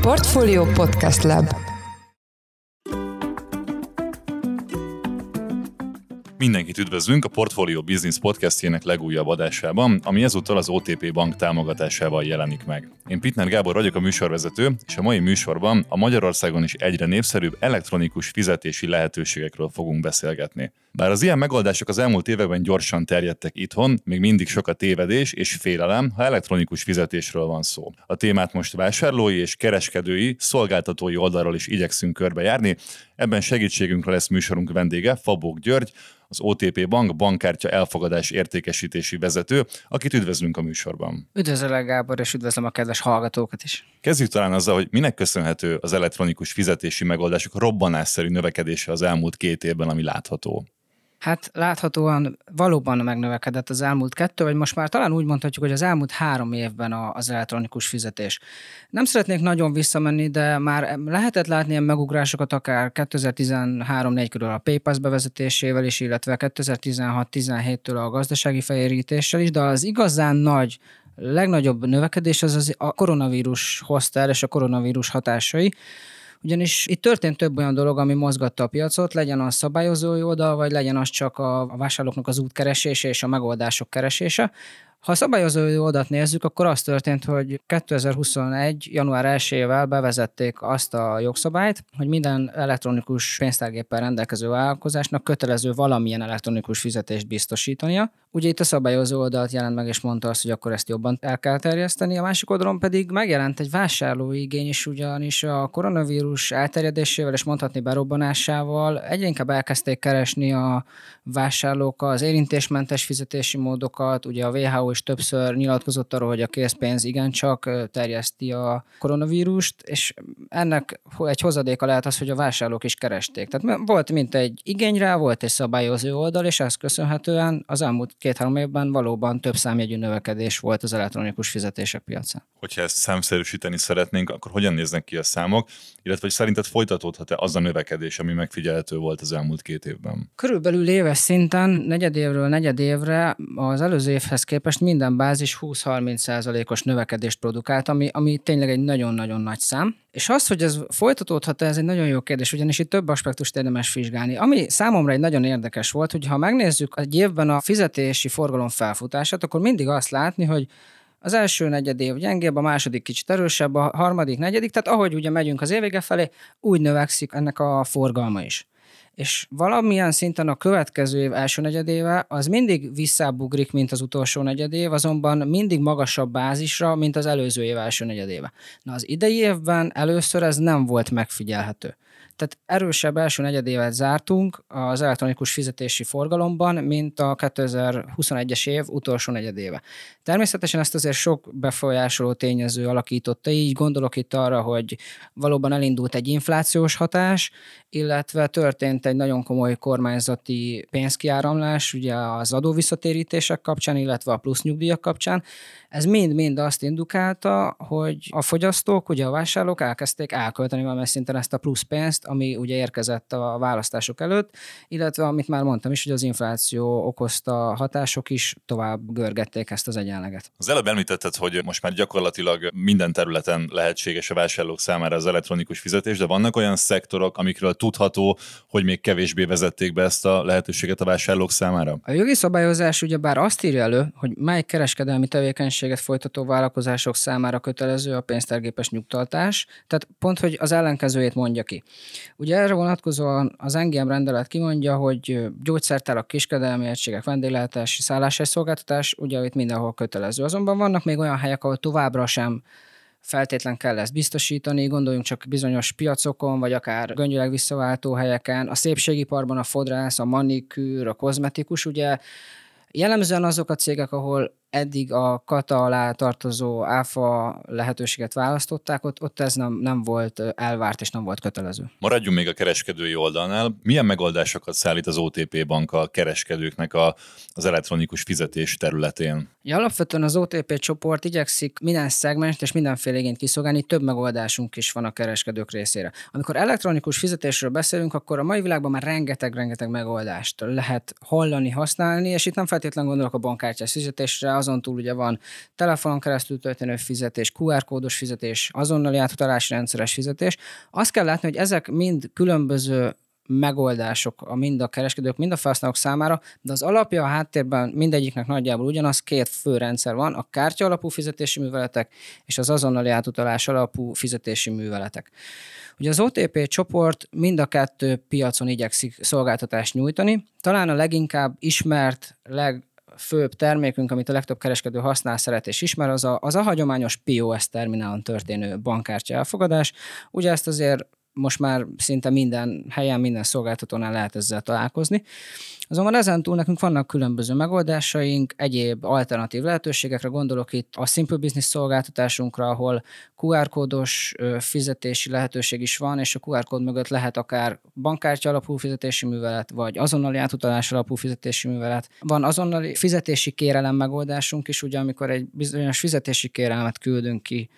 Portfolio Podcast Lab. Mindenkit üdvözlünk a Portfolio Business podcastjének legújabb adásában, ami ezúttal az OTP Bank támogatásával jelenik meg. Én Pitner Gábor vagyok, a műsorvezető, és a mai műsorban a Magyarországon is egyre népszerűbb elektronikus fizetési lehetőségekről fogunk beszélgetni. Bár az ilyen megoldások az elmúlt években gyorsan terjedtek itthon, még mindig sok a tévedés és félelem, ha elektronikus fizetésről van szó. A témát most vásárlói és kereskedői, szolgáltatói oldalról is igyekszünk körbejárni. Ebben segítségünkre lesz műsorunk vendége, Fabók György, az OTP Bank bankkártya elfogadás értékesítési vezető, akit üdvözlünk a műsorban. Üdvözöllek, Gábor, és üdvözlöm a kedves hallgatókat is. Kezdjük talán azzal, hogy minek köszönhető az elektronikus fizetési megoldások robbanásszerű növekedése az elmúlt 2 évben, ami látható. Hát láthatóan valóban megnövekedett az elmúlt 2, vagy most már talán úgy mondhatjuk, hogy az elmúlt 3 évben az elektronikus fizetés. Nem szeretnék nagyon visszamenni, de már lehetett látni ilyen megugrásokat akár 2013-4 körül a PayPass bevezetésével is, illetve 2016-17-től a gazdasági fehérítéssel is, de az igazán legnagyobb növekedés az a koronavírus hozta el, és a koronavírus hatásai. Ugyanis itt történt több olyan dolog, ami mozgatta a piacot, legyen az szabályozói oldal, vagy legyen az csak a vásárlóknak az útkeresése és a megoldások keresése. Ha a szabályozói oldalt nézzük, akkor az történt, hogy 2021. január 1-ével bevezették azt a jogszabályt, hogy minden elektronikus pénztárgéppel rendelkező vállalkozásnak kötelező valamilyen elektronikus fizetést biztosítania. Ugye itt a szabályozó oldalt jelent meg, és mondta azt, hogy akkor ezt jobban el kell terjeszteni. A másik oldalon pedig megjelent egy vásárlói igény is, ugyanis a koronavírus elterjedésével és mondhatni berobbanásával egyre inkább elkezdték keresni a vásárlók az érintésmentes fizetési módokat. Ugye a WHO is többször nyilatkozott arról, hogy a készpénz igencsak terjeszti a koronavírust, és ennek egy hozadéka lehet az, hogy a vásárlók is keresték. Tehát volt mint egy igény rá, volt egy szabályozó oldal, és ezt köszönhetően az elmúlt 2-3 évben valóban több számjegyű növekedés volt az elektronikus fizetések piacán. Hogyha ezt számszerűsíteni szeretnénk, akkor hogyan néznek ki a számok, illetve hogy szerinted folytatódhat-e az a növekedés, ami megfigyelhető volt az elmúlt 2 évben? Körülbelül éves szinten negyedévről negyedévre az előző évhez képest minden bázis 20-30%-os növekedést produkált, ami tényleg egy nagyon-nagyon nagy szám. És az, hogy ez folytatódhat, ez egy nagyon jó kérdés, ugyanis itt több aspektust érdemes vizsgálni. Ami számomra egy nagyon érdekes volt, hogy ha megnézzük egy évben a fizetési forgalom felfutását, akkor mindig azt látni, hogy az első negyedév gyengébb, a második kicsit erősebb, a harmadik, negyedik, tehát ahogy ugye megyünk az évvége felé, úgy növekszik ennek a forgalma is. És valamilyen szinten a következő év első negyedéve az mindig visszábbugrik, mint az utolsó negyedév, azonban mindig magasabb bázisra, mint az előző év első negyedéve. Na az idei évben először ez nem volt megfigyelhető. Tehát erősebb első negyedévet zártunk az elektronikus fizetési forgalomban, mint a 2021-es év utolsó negyedéve. Természetesen ezt azért sok befolyásoló tényező alakította, így gondolok itt arra, hogy valóban elindult egy inflációs hatás, illetve történt egy nagyon komoly kormányzati pénzkiáramlás, ugye az adóvisszatérítések kapcsán, illetve a plusz nyugdíjak kapcsán. Ez mind-mind azt indukálta, hogy a fogyasztók, ugye a vásárlók elkezdték elkölteni valamilyen szinten ezt a plusz pénzt, ami ugye érkezett a választások előtt, illetve amit már mondtam is, hogy az infláció okozta hatások is tovább görgették ezt az egyenleget. Az előbb említetted, hogy most már gyakorlatilag minden területen lehetséges a vásárlók számára az elektronikus fizetés, de vannak olyan szektorok, amikről tudható, hogy még kevésbé vezették be ezt a lehetőséget a vásárlók számára? A jogi szabályozás ugyebár azt írja elő, hogy mely kereskedelmi tevékenységet folytató vállalkozások számára kötelező a pénztárgépes nyugtatás, tehát pont, hogy az ellenkezőjét mondja ki. Ugye erre vonatkozóan az NGM rendelet kimondja, hogy gyógyszertárak, kiskedelmi egységek, vendéglátási, szálláshelyszolgáltatás, ugye itt mindenhol kötelező. Azonban vannak még olyan helyek, ahol továbbra sem feltétlen kell ezt biztosítani, gondoljunk csak bizonyos piacokon, vagy akár göngyöleg visszaváltó helyeken, a szépségiparban a fodrász, a manikűr, a kozmetikus, ugye jellemzően azok a cégek, ahol eddig a kata alá tartozó áfa lehetőséget választották, ott ez nem volt elvárt és nem volt kötelező. Maradjunk még a kereskedői oldalnál. Milyen megoldásokat szállít az OTP Bank a kereskedőknek az elektronikus fizetés területén? Ja, alapvetően az OTP csoport igyekszik minden szegmest és mindenféle igényt kiszolgálni, több megoldásunk is van a kereskedők részére. Amikor elektronikus fizetésről beszélünk, akkor a mai világban már rengeteg megoldást lehet hallani, használni, és itt nem feltétlenül gondolok a bankkártyás fizetésre, azon túl ugye van telefonon keresztül történő fizetés, QR-kódos fizetés, azonnali átutalási rendszeres fizetés. Azt kell látni, hogy ezek mind különböző megoldások mind a kereskedők, mind a felhasználók számára, de az alapja a háttérben mindegyiknek nagyjából ugyanaz, két fő rendszer van, a kártya alapú fizetési műveletek és az azonnali átutalás alapú fizetési műveletek. Ugye az OTP csoport mind a kettő piacon igyekszik szolgáltatást nyújtani. Talán a leginkább ismert, legfőbb termékünk, amit a legtöbb kereskedő használ, szeret és ismer, az a hagyományos POS terminálon történő bankkártya elfogadás. Ugye ezt azért most már szinte minden helyen, minden szolgáltatónál lehet ezzel találkozni. Azonban ezen túl nekünk vannak különböző megoldásaink, egyéb alternatív lehetőségekre, gondolok itt a Simple Business szolgáltatásunkra, ahol QR-kódos fizetési lehetőség is van, és a QR-kód mögött lehet akár bankkártya alapú fizetési művelet, vagy azonnali átutalás alapú fizetési művelet. Van azonnali fizetési kérelem megoldásunk is, ugye amikor egy bizonyos fizetési kérelmet küld ki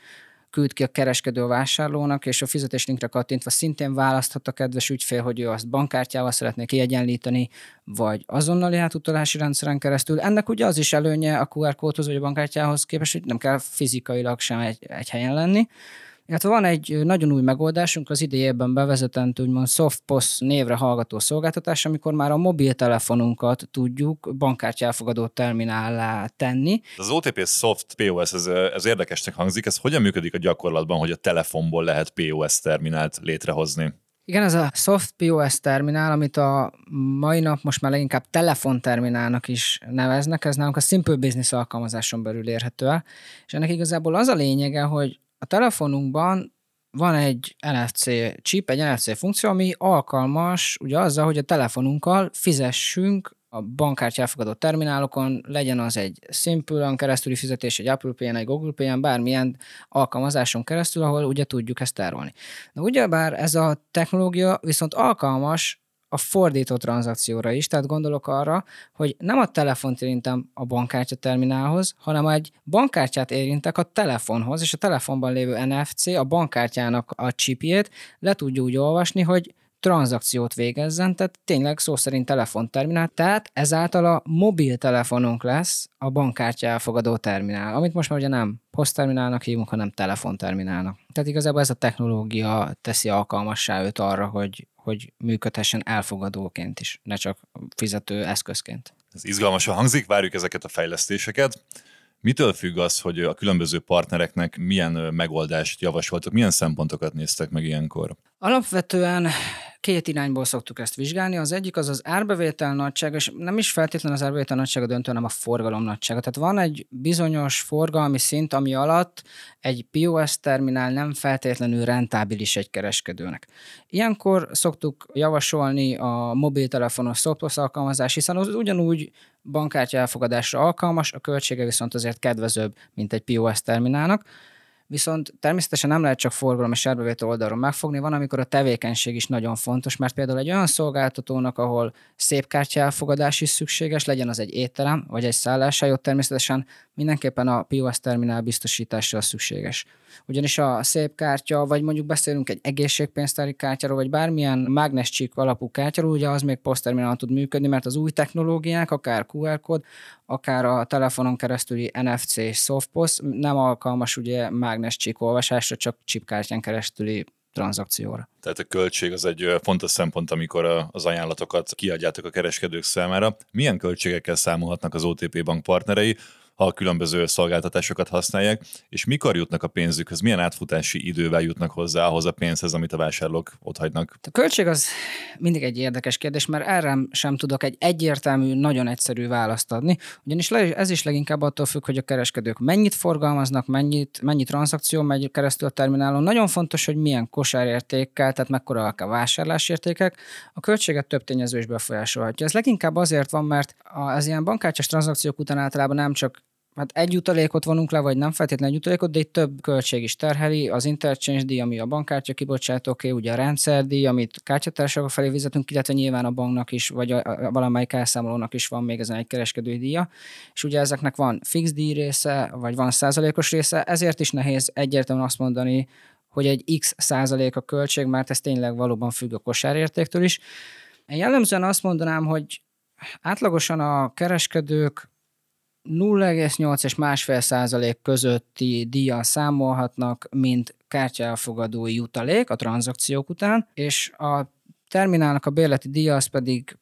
a kereskedő a vásárlónak, és a fizetéslinkre kattintva szintén választhat a kedves ügyfél, hogy ő azt bankkártyával szeretné kiegyenlíteni, vagy azonnali átutalási rendszeren keresztül. Ennek ugye az is előnye a QR kódhoz vagy a bankkártyához képest, hogy nem kell fizikailag sem egy helyen lenni. Hát van egy nagyon új megoldásunk, az idejében bevezetett úgymond SoftPOS névre hallgató szolgáltatás, amikor már a mobiltelefonunkat tudjuk bankkártya elfogadó terminállá tenni. Az OTP Soft POS, ez érdekesnek hangzik, ez hogyan működik a gyakorlatban, hogy a telefonból lehet POS terminált létrehozni? Igen, ez a Soft POS terminál, amit a mai nap most már leginkább telefonterminálnak is neveznek, ez nálunk a Simple Business alkalmazáson belül érhető el, és ennek igazából az a lényege, hogy a telefonunkban van egy NFC chip, egy NFC funkció, ami alkalmas ugye azzal, hogy a telefonunkkal fizessünk a bankkártya elfogadó terminálokon, legyen az egy Simple-on keresztüli fizetés, egy Apple Pay-en, egy Google Pay-en, bármilyen alkalmazáson keresztül, ahol ugye tudjuk ezt tárolni. De ugyebár ez a technológia viszont alkalmas a fordító tranzakcióra is, tehát gondolok arra, hogy nem a telefont érintem a bankkártya terminálhoz, hanem egy bankkártyát érintek a telefonhoz, és a telefonban lévő NFC a bankkártyának a chipjét le tudja úgy olvasni, hogy tranzakciót végezzen, tehát tényleg szó szerint telefonterminál, tehát ezáltal a mobiltelefonunk lesz a bankkártya elfogadó terminál, amit most már ugye nem posztterminálnak hívunk, hanem telefonterminálnak. Tehát igazából ez a technológia teszi alkalmassá őt arra, hogy működhessen elfogadóként is, ne csak fizető eszközként. Ez izgalmasan hangzik, várjuk ezeket a fejlesztéseket. Mitől függ az, hogy a különböző partnereknek milyen megoldást javasoltak, milyen szempontokat néztek meg ilyenkor? Alapvetően két irányból szoktuk ezt vizsgálni. Az egyik az árbevétel nagysága, és nem is feltétlenül az árbevétel nagysága döntő, hanem a forgalom nagysága. Tehát van egy bizonyos forgalmi szint, ami alatt egy POS terminál nem feltétlenül rentábilis egy kereskedőnek. Ilyenkor szoktuk javasolni a mobiltelefonos SoftPOS alkalmazás, hiszen az ugyanúgy bankkártya elfogadásra alkalmas, a költsége viszont azért kedvezőbb, mint egy POS terminálnak. Viszont természetesen nem lehet csak forgalom és árbevétel oldalról megfogni, van, amikor a tevékenység is nagyon fontos, mert például egy olyan szolgáltatónak, ahol szépkártya elfogadás is szükséges, legyen az egy étterem vagy egy szálláshely, ott természetesen mindenképpen a POS terminál biztosításra szükséges. Ugyanis a szépkártya, vagy mondjuk beszélünk egy egészségpénztári kártyáról, vagy bármilyen mágnescsík alapú kártyáról, ugye az még posztterminálon tud működni, mert az új technológiák, akár QR kód, akár a telefonon keresztüli NFC és SoftPOS nem alkalmas ugye mágnescsík olvasásra, csak chipkártyán keresztüli tranzakcióra. Tehát a költség az egy fontos szempont, amikor az ajánlatokat kiadjátok a kereskedők számára. Milyen költségekkel számolhatnak az OTP Bank partnerei, ha a különböző szolgáltatásokat használják, és mikor jutnak a pénzükhöz, milyen átfutási idővel jutnak hozzá ahhoz a pénzhez, amit a vásárlók otthagynak? A költség az mindig egy érdekes kérdés, mert erre sem tudok egy egyértelmű, nagyon egyszerű választ adni, ugyanis ez is leginkább attól függ, hogy a kereskedők mennyit forgalmaznak, mennyi tranzakció megy keresztül a terminálon. Nagyon fontos, hogy milyen kosárértékkel, tehát mekkora a vásárlásértékek. A költséget több tényező is befolyásolhatja. Ez leginkább azért van, mert az ilyen bankkártyás tranzakciók után általában nem csak egy jutalékot vonunk le, vagy nem feltétlenül egy jutalékot, de itt több költség is terheli, az interchange díj, ami a bankkártya kibocsátóké, ugye a rendszerdíj, amit kártyatársaságok felé fizetünk, illetve nyilván a banknak is, vagy valamelyik elszámolónak is van még ezen egy kereskedői díja, és ugye ezeknek van fix díj része, vagy van százalékos része, ezért is nehéz egyértelműen azt mondani, hogy egy x százalék a költség, mert ez tényleg valóban függ a kosárértéktől is. Én jellemzően azt mondanám, hogy átlagosan a kereskedők 0,8 és 1,5% közötti díjjal számolhatnak, mint kártyaelfogadói jutalék a tranzakciók után, és a terminálnak a bérleti díja az pedig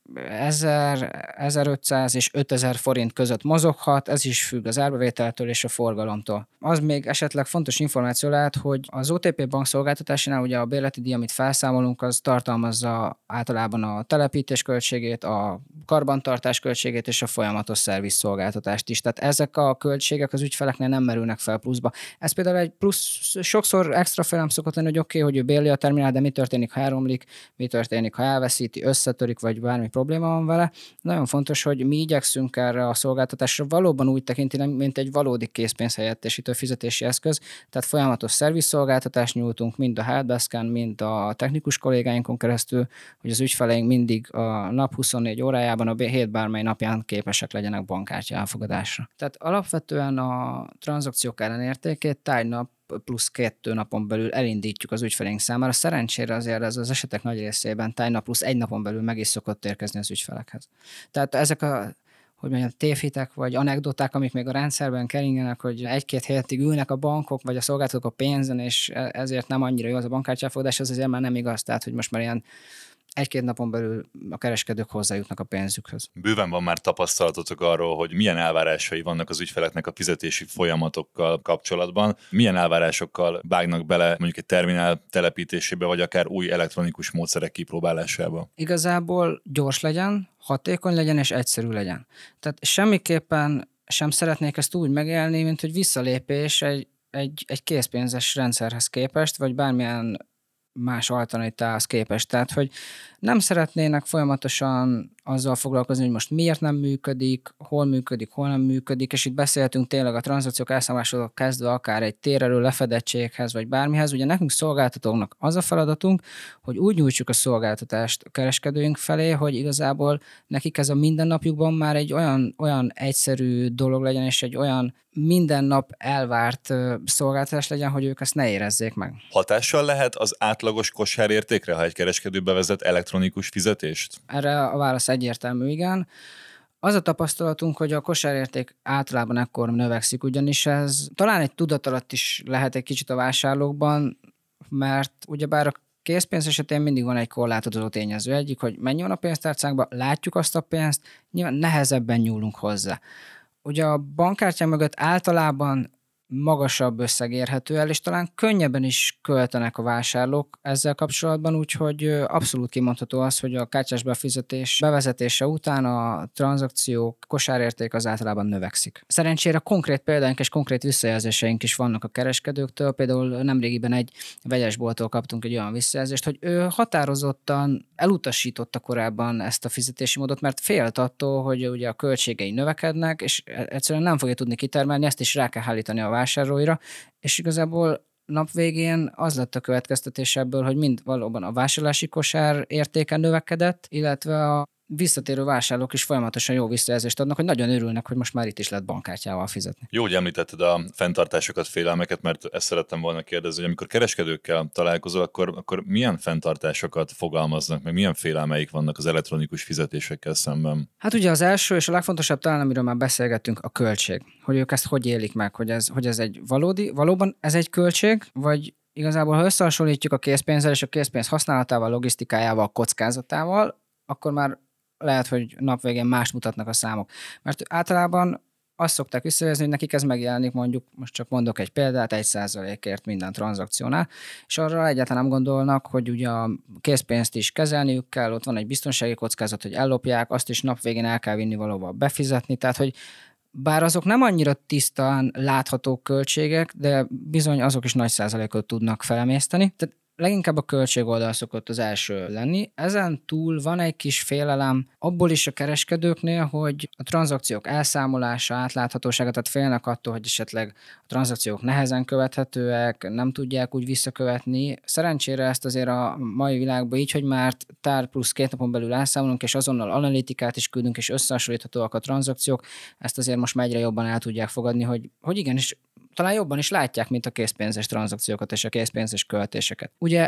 1000, 1500 és 5000 forint között mozoghat, ez is függ az árbevételtől és a forgalomtól. Az még esetleg fontos információ lehet, hogy az OTP bank szolgáltatásánál ugye a bérleti díj, amit felszámolunk, az tartalmazza általában a telepítés költségét, a karbantartás költségét és a folyamatos szervizszolgáltatást is. Tehát ezek a költségek az ügyfeleknél nem merülnek fel pluszba. Ez például egy plusz, sokszor extra félelem szokott lenni, hogy oké, hogy ő bérli a terminál, de mi történik, ha elromlik, mi történik, ha elveszíti, összetörik, vagy bármi probléma van vele. Nagyon fontos, hogy mi igyekszünk erre a szolgáltatásra valóban úgy tekinteni, mint egy valódi készpénzhelyettesítő fizetési eszköz, tehát folyamatos szervizszolgáltatást nyújtunk mind a helpdesken, mind a technikus kollégáinkon keresztül, hogy az ügyfeleink mindig a nap 24 órájában, a hét bármely napján képesek legyenek bankkártya elfogadásra. Tehát alapvetően a tranzakciók ellenértékét tárgynap plusz 2 napon belül elindítjuk az ügyfeleink számára. Szerencsére azért ez az esetek nagy részében tárgynap plusz 1 napon belül meg is szokott érkezni az ügyfelekhez. Tehát ezek a tévhitek vagy anekdoták, amik még a rendszerben keringenek, hogy 1-2 hétig ülnek a bankok vagy a szolgáltatók a pénzen, és ezért nem annyira jó az a bankkártyáfogadás, az azért már nem igaz, tehát hogy most már ilyen 1-2 napon belül a kereskedők hozzájutnak a pénzükhöz. Bőven van már tapasztalatotok arról, hogy milyen elvárásai vannak az ügyfeleknek a fizetési folyamatokkal kapcsolatban, milyen elvárásokkal vágnak bele mondjuk egy terminál telepítésébe, vagy akár új elektronikus módszerek kipróbálásába. Igazából gyors legyen, hatékony legyen és egyszerű legyen. Tehát semmiképpen sem szeretnék ezt úgy megélni, mint hogy visszalépés egy készpénzes rendszerhez képest, vagy bármilyen más alternatívához képest. Tehát, hogy nem szeretnének folyamatosan azzal foglalkozni, hogy most miért nem működik, hol nem működik, és itt beszéltünk tényleg a tranzakciók elszámolásától kezdve akár egy térerő lefedettséghez, vagy bármihez. Ugye nekünk szolgáltatóknak az a feladatunk, hogy úgy nyújtsuk a szolgáltatást a kereskedőink felé, hogy igazából nekik ez a mindennapjukban már egy olyan egyszerű dolog legyen, és egy olyan minden nap elvárt szolgáltatás legyen, hogy ők ezt ne érezzék meg. Hatással lehet az átlagos kosárértékre, ha egy kereskedő bevezet elektronikus fizetést? Erre a válasz egyértelmű, igen. Az a tapasztalatunk, hogy a kosárérték általában ekkor növekszik, ugyanis ez talán egy tudat is lehet egy kicsit a vásárlókban, mert ugyebár a készpénz esetén mindig van egy korlátozó tényező. Egyik, hogy mennyi van a pénztárcánkban, látjuk azt a pénzt, nyilván nehezebben nyúlunk hozzá. Ugye a bankkártyák mögött általában magasabb összeg érhető el, és talán könnyebben is költenek a vásárlók ezzel kapcsolatban, úgyhogy abszolút kimondható az, hogy a kártyás befizetés bevezetése után a tranzakciók kosárérték az általában növekszik. Szerencsére konkrét példáink és konkrét visszajelzéseink is vannak a kereskedőktől, például nemrégiben egy vegyesbolttól kaptunk egy olyan visszajelzést, hogy ő határozottan elutasította korábban ezt a fizetési módot, mert félt attól, hogy ugye a költségei növekednek, és egyszerűen nem fogja tudni kitermelni, ezt is rá kell állítani a vásárlóira, és igazából nap végén az lett a következtetés ebből, hogy mind valóban a vásárlási kosár értéke növekedett, illetve a visszatérő vásárlók is folyamatosan jó visszajelzést adnak, hogy nagyon örülnek, hogy most már itt is lehet bankkártyával fizetni. Jó, hogy említetted a fenntartásokat, félelmeket, mert ezt szerettem volna kérdezni, hogy amikor kereskedőkkel találkozol, akkor milyen fenntartásokat fogalmaznak, meg milyen félelmeik vannak az elektronikus fizetésekkel szemben? Hát ugye az első és a legfontosabb talán, amiről már beszélgettünk, a költség. Hogy ők ezt hogy élik meg, hogy ez egy valóban ez egy költség, vagy igazából, ha összehasonlítjuk a készpénzzel és a készpénz használatával, logisztikájával, kockázatával, akkor már lehet, hogy nap végén más mutatnak a számok. Mert általában azt szokták visszajelzni, hogy nekik ez megjelenik, mondjuk, most csak mondok egy példát, 1%-ért minden tranzakciónál, és arra egyáltalán nem gondolnak, hogy ugye a készpénzt is kezelniük kell, ott van egy biztonsági kockázat, hogy ellopják, azt is nap végén el kell vinni valahova befizetni, tehát hogy bár azok nem annyira tisztán látható költségek, de bizony azok is nagy százalékot tudnak felemészteni. Tehát leginkább a költségoldal szokott az első lenni. Ezen túl van egy kis félelem abból is a kereskedőknél, hogy a tranzakciók elszámolása, átláthatósága, tehát félnek attól, hogy esetleg a tranzakciók nehezen követhetőek, nem tudják úgy visszakövetni. Szerencsére ezt azért a mai világban így, hogy már tár plusz 2 napon belül elszámolunk, és azonnal analitikát is küldünk, és összehasonlíthatóak a tranzakciók, ezt azért most már egyre jobban el tudják fogadni, hogy igenis talán jobban is látják, mint a készpénzes tranzakciókat és a készpénzes költéseket. Ugye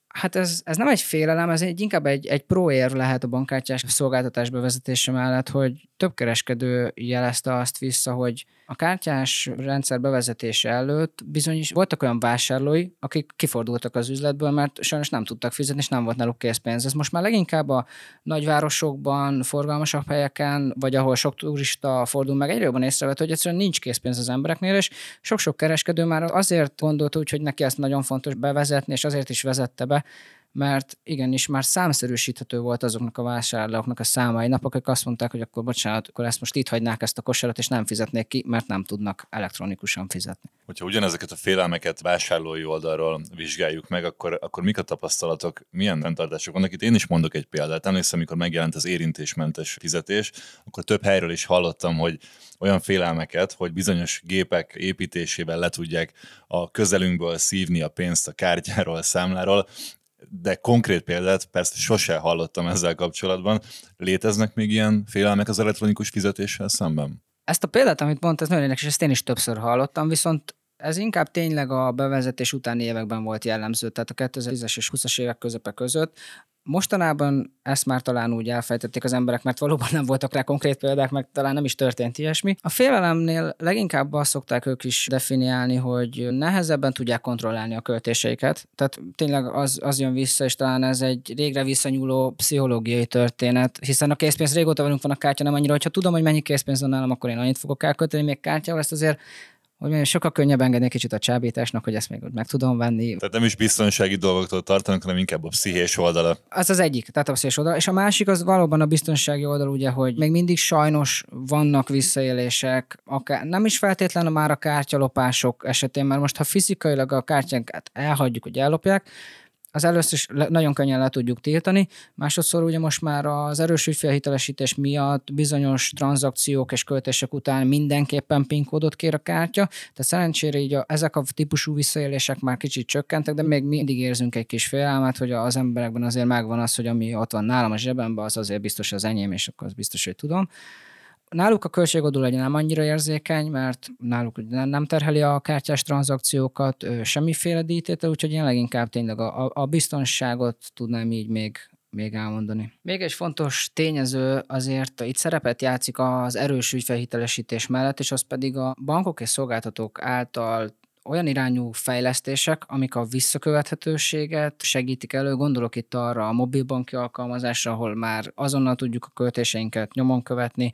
Hát ez nem egy félelem, ez inkább egy pro-érv lehet a bankkártyás szolgáltatás bevezetése mellett, hogy több kereskedő jelezte azt vissza, hogy a kártyás rendszer bevezetése előtt bizony is voltak olyan vásárlói, akik kifordultak az üzletből, mert sajnos nem tudtak fizetni, és nem volt náluk készpénz. Ez most már leginkább a nagyvárosokban, forgalmasabb helyeken, vagy ahol sok turista fordul meg, egyre jobban észrevett, hogy egyszerűen nincs készpénz az embereknél, és sok-sok kereskedő már azért gondolt úgy, hogy neki ezt nagyon fontos bevezetni, és azért is vezette be, mert igenis már számszerűsíthető volt azoknak a vásárlóknak a számai nap, akik azt mondták, hogy akkor bocsánat, akkor ezt most itt hagynák ezt a kosarat, és nem fizetnék ki, mert nem tudnak elektronikusan fizetni. Hogyha ugyanezeket a félelmeket vásárlói oldalról vizsgáljuk meg, akkor mik a tapasztalatok, milyen fenntartások vannak? Itt én is mondok egy példát. Emlékszem, amikor megjelent az érintésmentes fizetés, akkor több helyről is hallottam, hogy olyan félelmeket, hogy bizonyos gépek építésével le tudják a közelünkből szívni a pénzt a kártyáról, a számláról, de konkrét példát persze sose hallottam ezzel kapcsolatban. Léteznek még ilyen félelmek az elektronikus fizetéssel szemben? Ezt a példát, amit mondta, ez nagyon érdekes, ezt én is többször hallottam, viszont ez inkább tényleg a bevezetés utáni években volt jellemző, tehát a 2010-es és 20-as évek közepe között. Mostanában ezt már talán úgy elfejtették az emberek, mert valóban nem voltak rá konkrét példák, meg talán nem is történt ilyesmi. A félelemnél leginkább azt szokták ők is definiálni, hogy nehezebben tudják kontrollálni a költéseiket. Tehát tényleg az jön vissza, és talán ez egy régre visszanyúló pszichológiai történet, hiszen a készpénz régóta velünk van a kártya, nem annyira, hogyha tudom, hogy mennyi készpénz van nálam, akkor én annyit fogok elkölteni, még kártyával ezt azért hogy sokkal könnyebb engedni egy kicsit a csábításnak, hogy ezt még meg tudom venni. Tehát nem is biztonsági dolgoktól tartanak, hanem inkább a pszichés oldala. Az egyik, tehát a pszichés oldala. És a másik az valóban a biztonsági oldal, ugye, hogy még mindig sajnos vannak visszaélések, akár nem is feltétlenül már a kártyalopások esetén, mert most ha fizikailag a kártyánkat elhagyjuk, hogy ellopják, az először is nagyon könnyen le tudjuk tiltani, másodszor ugye most már az erős ügyfélhitelesítés miatt bizonyos tranzakciók és költések után mindenképpen PIN kódot kér a kártya, tehát szerencsére így ezek a típusú visszaélések már kicsit csökkentek, de még mindig érzünk egy kis félelmet, hogy az emberekben azért megvan az, hogy ami ott van nálam a zsebemben, az azért biztos az enyém, és akkor az biztos, hogy tudom. Náluk a költségodul legyen nem annyira érzékeny, mert náluk nem terheli a kártyás tranzakciókat, semmiféle díjtétel, úgyhogy én leginkább tényleg a biztonságot tudnám így még elmondani. Még egy fontos tényező azért itt szerepet játszik az erős ügyfélhitelesítés mellett, és az pedig a bankok és szolgáltatók által olyan irányú fejlesztések, amik a visszakövethetőséget segítik elő. Gondolok itt arra a mobilbanki alkalmazásra, ahol már azonnal tudjuk a költéseinket nyomon követni,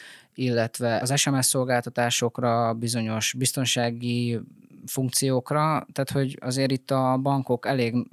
illetve az SMS szolgáltatásokra, bizonyos biztonsági funkciókra, tehát hogy azért itt a bankok elég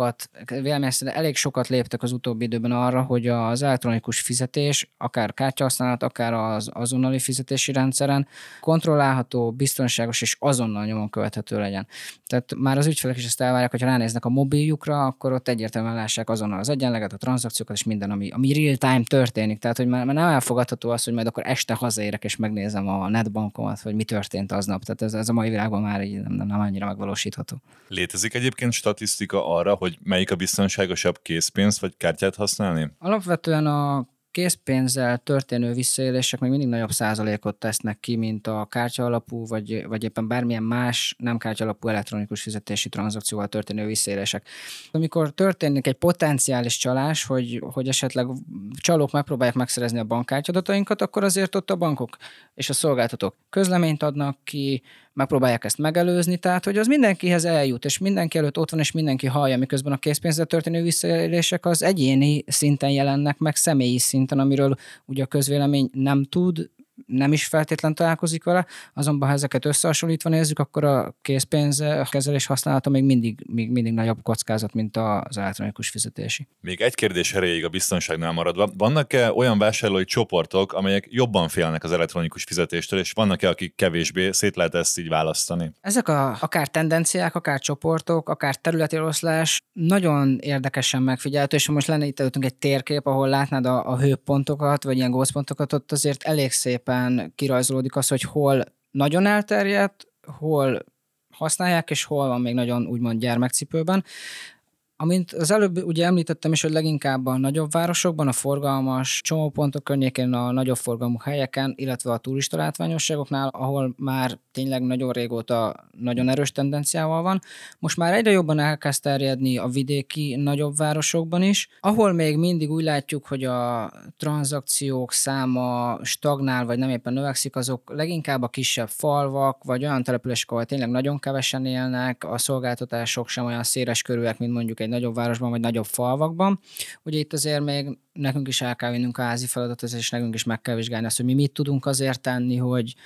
sokat léptek az utóbbi időben arra, hogy az elektronikus fizetés, akár kártyahasználat, akár az azonnali fizetési rendszeren kontrollálható, biztonságos és azonnal nyomon követhető legyen. Tehát már az ügyfelek is ezt elvárják, hogy ránéznek a mobiljukra, akkor ott egyértelműen lássák azonnal az egyenleget, a tranzakciókat és minden, ami real-time történik. Tehát, hogy már nem elfogadható az, hogy majd akkor este hazaérek és megnézem a netbankomat, hogy mi történt aznap. Tehát ez a mai világban már így nem annyira megvalósítható. Létezik egyébként statisztika arra, hogy melyik a biztonságosabb, készpénzt vagy kártyát használni? Alapvetően a készpénzzel történő visszaélések még mindig nagyobb százalékot tesznek ki, mint a kártya alapú, vagy éppen bármilyen más nem kártya alapú elektronikus fizetési tranzakcióval történő visszaélések. Amikor történik egy potenciális csalás, hogy esetleg csalók megpróbálják megszerezni a bankkártyadatainkat, akkor azért ott a bankok és a szolgáltatók közleményt adnak ki, megpróbálják ezt megelőzni, tehát hogy az mindenkihez eljut, és mindenki előtt ott van, és mindenki hallja, miközben a készpénzzel történő visszaélések az egyéni szinten jelennek meg, személyi szinten, amiről ugye a közvélemény nem tud, nem is feltétlen találkozik vele, azonban ha ezeket összehasonlítva nézzük, akkor a készpénz kezelés használata még mindig nagyobb kockázat, mint az elektronikus fizetési. Még egy kérdés erejéig a biztonságnál maradva. Vannak-e olyan vásárlói csoportok, amelyek jobban félnek az elektronikus fizetéstől, és vannak-e, akik kevésbé? Szét lehet ezt így választani? Ezek akár tendenciák, akár csoportok, akár területi eloszlás nagyon érdekesen megfigyelhető, és most lenne itt előttünk egy térkép, ahol látnád a hőpontokat, vagy ilyen gócpontokat, ott azért elég szépen kirajzolódik az, hogy hol nagyon elterjedt, hol használják, és hol van még nagyon úgymond gyermekcipőben. Amint az előbb ugye említettem is, hogy leginkább a nagyobb városokban, a forgalmas csomópontok környékén, a nagyobb forgalmú helyeken, illetve a turista látványosságoknál, ahol már tényleg nagyon régóta nagyon erős tendenciával van. Most már egyre jobban elkezd terjedni a vidéki nagyobb városokban is, ahol még mindig úgy látjuk, hogy a tranzakciók száma stagnál, vagy nem éppen növekszik, azok leginkább a kisebb falvak, vagy olyan települések, ahol tényleg nagyon kevesen élnek, a szolgáltatások sem olyan széles körűek, mint mondjuk egy nagyobb városban, vagy nagyobb falvakban. Ugye itt azért még nekünk is el kell vinnünk a házi feladatot, és nekünk is meg kell vizsgálni azt, hogy mi mit tudunk azért tenni, hogy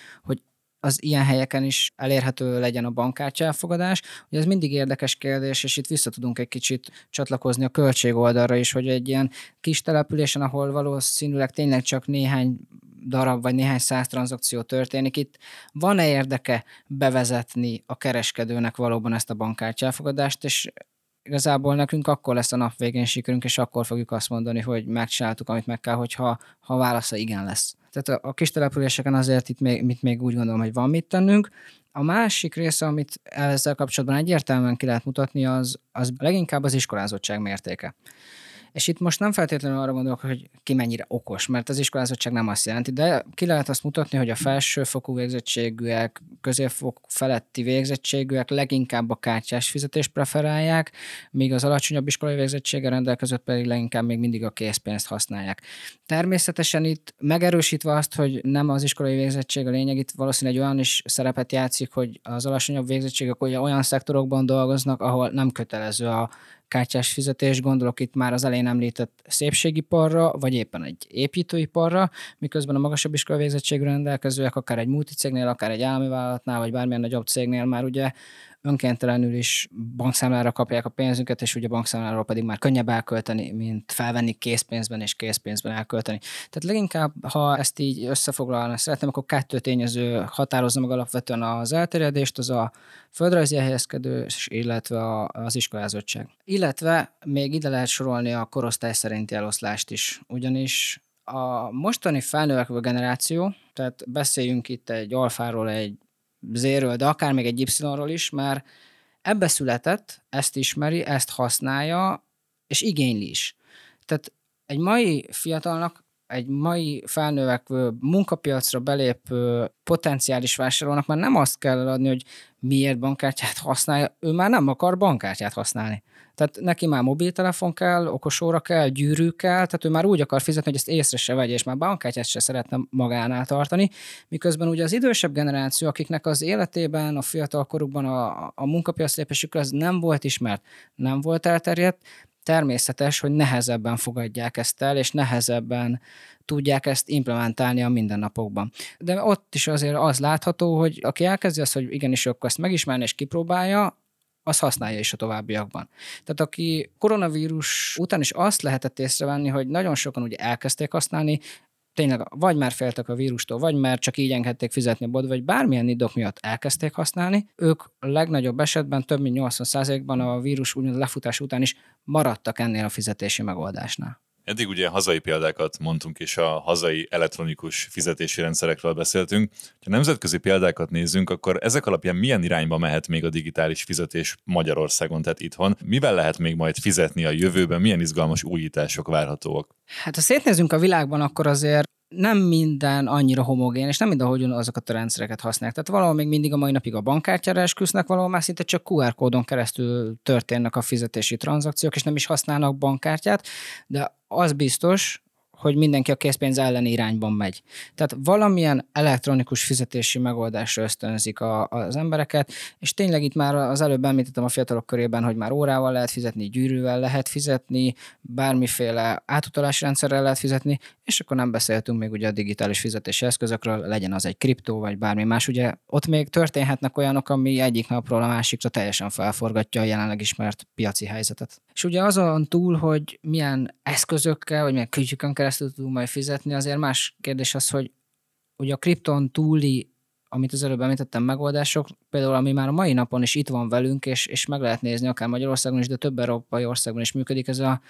az ilyen helyeken is elérhető legyen a bankkártya elfogadás. Ugye ez mindig érdekes kérdés, és itt vissza tudunk egy kicsit csatlakozni a költség oldalra is, hogy egy ilyen kis településen, ahol valószínűleg tényleg csak néhány darab vagy néhány száz tranzakció történik, itt van-e érdeke bevezetni a kereskedőnek valóban ezt a bankkártya elfogadást, és igazából nekünk akkor lesz a nap végén sikerünk, és akkor fogjuk azt mondani, hogy megcsináltuk, amit meg kell, hogyha a válasza igen lesz. Tehát a kis településeken azért itt még úgy gondolom, hogy van mit tennünk. A másik része, amit ezzel kapcsolatban egyértelműen ki lehet mutatni, az leginkább az iskolázottság mértéke. És itt most nem feltétlenül arra gondolok, hogy ki mennyire okos, mert az iskolázottság nem azt jelenti, de ki lehet azt mutatni, hogy a felsőfokú végzettségűek, középfok feletti végzettségűek leginkább a kártyás fizetést preferálják, míg az alacsonyabb iskolai végzettséggel rendelkezők pedig leginkább még mindig a készpénzt használják. Természetesen itt megerősítve azt, hogy nem az iskolai végzettség a lényeg, itt valószínűleg egy olyan is szerepet játszik, hogy az alacsonyabb végzettségek olyan szektorokban dolgoznak, ahol nem kötelező a kártyás fizetés, gondolok itt már az elején említett szépségiparra, vagy éppen egy építőiparra, miközben a magasabb iskolai végzettségű rendelkezőek akár egy multicégnél, akár egy állami vállalatnál, vagy bármilyen nagyobb cégnél már ugye önkéntelenül is bankszámlára kapják a pénzünket, és ugye bankszámláról pedig már könnyebb elkölteni, mint felvenni készpénzben és készpénzben elkölteni. Tehát leginkább, ha ezt így összefoglalni szeretném, akkor 2 tényező határozza meg alapvetően az elterjedést, az a földrajzi elhelyezkedés, illetve az iskolázottság. Illetve még ide lehet sorolni a korosztály szerinti eloszlást is, ugyanis a mostani felnövekvő generáció, tehát beszéljünk itt egy alfáról, egy Z-ről, de akár még egy Y-ról is, már ebbe született, ezt ismeri, ezt használja, és igényli is. Tehát egy mai fiatalnak, egy mai felnövekvő munkapiacra belépő potenciális vásárlónak már nem azt kell adni, hogy miért bankkártyát használja, ő már nem akar bankkártyát használni. Tehát neki már mobiltelefon kell, okosóra kell, gyűrű kell, tehát ő már úgy akar fizetni, hogy ezt észre se vegye, és már bankkártyát se szeretne magánál tartani, miközben ugye az idősebb generáció, akiknek az életében, a fiatal korukban a munkapiac lépésük az nem volt ismert, nem volt elterjedt, természetes, hogy nehezebben fogadják ezt el, és nehezebben tudják ezt implementálni a mindennapokban. De ott is azért az látható, hogy aki elkezdi azt, hogy igenis akkor ezt megismerni és kipróbálja, az használja is a továbbiakban. Tehát aki koronavírus után is azt lehetett észrevenni, hogy nagyon sokan ugye elkezdték használni, tényleg vagy már féltek a vírustól, vagy már csak így engedték fizetni a boltba, vagy bármilyen indok miatt elkezdték használni, ők a legnagyobb esetben, több mint 80%-ban a vírus úgymond lefutás után is maradtak ennél a fizetési megoldásnál. Eddig ugye hazai példákat mondtunk, és a hazai elektronikus fizetési rendszerekről beszéltünk. Ha nemzetközi példákat nézzünk, akkor ezek alapján milyen irányba mehet még a digitális fizetés Magyarországon, tehát itthon? Mivel lehet még majd fizetni a jövőben? Milyen izgalmas újítások várhatóak? Hát ha szétnézünk a világban, akkor azért nem minden annyira homogén, és nem mindenhogy azokat a rendszereket használják. Tehát valahol még mindig a mai napig a bankkártyára esküsznek, valahol már szinte csak QR kódon keresztül történnek a fizetési tranzakciók, és nem is használnak bankkártyát, de az biztos, hogy mindenki a készpénz elleni irányban megy. Tehát valamilyen elektronikus fizetési megoldásra ösztönzik az embereket, és tényleg itt már az előbb említettem a fiatalok körében, hogy már órával lehet fizetni, gyűrűvel lehet fizetni, bármiféle átutalási rendszerrel lehet fizetni, és akkor nem beszéltünk még ugye a digitális fizetési eszközökről, legyen az egy kriptó, vagy bármi más. Ugye ott még történhetnek olyanok, ami egyik napról a másikra teljesen felforgatja a jelenleg ismert piaci helyzetet. És ugye azon túl, hogy milyen eszközökkel, vagy milyen kütyükön keresztül tudunk majd fizetni, azért más kérdés az, hogy ugye a kripton túli, amit az előbb említettem, megoldások, például ami már a mai napon is itt van velünk, és meg lehet nézni, akár Magyarországon is, de több európai országban is működik, ez a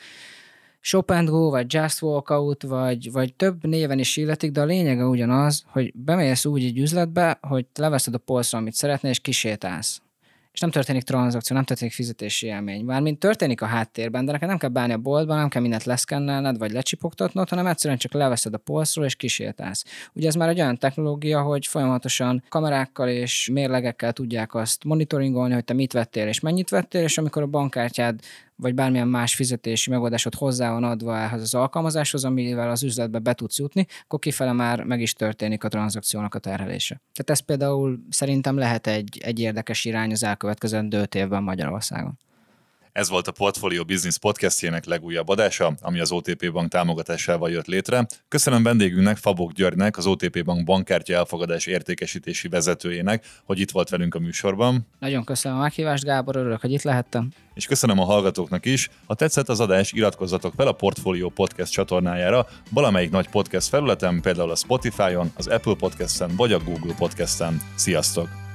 Shop and Go, vagy Just Walkout, vagy több néven is illetik, de a lényege ugyanaz, hogy bemész úgy egy üzletbe, hogy leveszed a polcra, amit szeretnél, és kisétálsz. és nem történik tranzakció, nem történik fizetési élmény. Mármint történik a háttérben, de neked nem kell beállni a boltban, nem kell mindent leszkennelned, vagy lecsipogtatnod, hanem egyszerűen csak leveszed a polcról és kisétálsz. Ugye ez már egy olyan technológia, hogy folyamatosan kamerákkal és mérlegekkel tudják azt monitoringolni, hogy te mit vettél és mennyit vettél, és amikor a bankkártyád vagy bármilyen más fizetési megoldásod hozzá van adva ehhez az alkalmazáshoz, amivel az üzletbe be tudsz jutni, akkor kifele már meg is történik a tranzakciónak a terhelése. Tehát ez például szerintem lehet egy érdekes irány az elkövetkezendő 5 évben Magyarországon. Ez volt a Portfolio Business podcastjének legújabb adása, ami az OTP Bank támogatásával jött létre. Köszönöm vendégünknek, Fabok Györgynek, az OTP Bank bankkártya elfogadás értékesítési vezetőjének, hogy itt volt velünk a műsorban. Nagyon köszönöm a meghívást, Gábor, örülök, hogy itt lehettem. És köszönöm a hallgatóknak is. Ha tetszett az adás, iratkozzatok fel a Portfolio Podcast csatornájára valamelyik nagy podcast felületen, például a Spotify-on, az Apple Podcast-en vagy a Google Podcast-en. Sziasztok!